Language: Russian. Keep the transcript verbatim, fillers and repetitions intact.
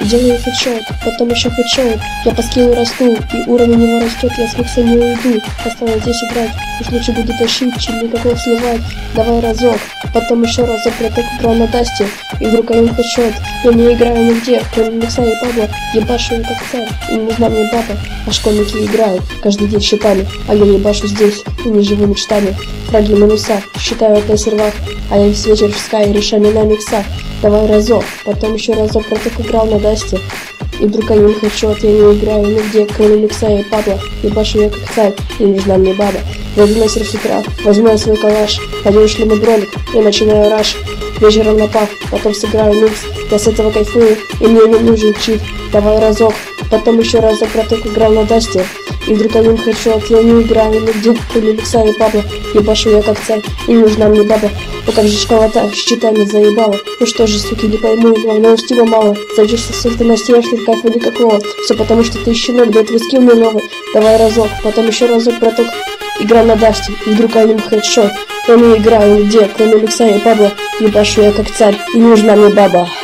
и делаю хедшот, потом еще хедшот. Я по скиллу расту, и уровень его растет, я с микса не уйду. Осталось здесь играть, уж лучше буду тащить, чем никакого сливать. Давай разок, потом еще разок, я так играл на Дасте, и вдруг один хедшот. Я не играю нигде, кроме Микса и Пабло, ебашу я как царь, и не нужна мне баба. А школьники играют каждый день счетами, а я ебашу здесь, и не живу мечтами. Фраги минуса, считаю это на сервах, а я весь вечер в скай решаю на Микса. Давай разок, потом еще разок, я так играл на Дасте, и вдруг один хедшот. Я не играю нигде, кроме Микса и Пабло, ебашу я как царь, и не нужна мне баба. Зайду на серф с утра, возьму я свой калаш, надену шлем и броник, и начинаю раш. Вечером на пав, потом сыграю микс, я с этого кайфую, и мне не нужен чит. Давай разок, потом еще разок, браток играл на Дасте, и вдруг один хедшот. Я не играю нигде, кроме Микса и Пабло, ебашу я как царь, и не нужна мне баба. Ну как же школа-то, считами заебала. Ну что же, суки, не пойму, главное стима мало. Зайдешься с их настеешь, нет кайфа никакого. Все потому что ты щенок, да твой скилл не новый. Давай разок, потом еще разок, браток играл на Дасте, и вдруг один хедшот. Я не играю нигде, кроме Микса и Пабло, ебашу я как царь, и не нужна мне баба.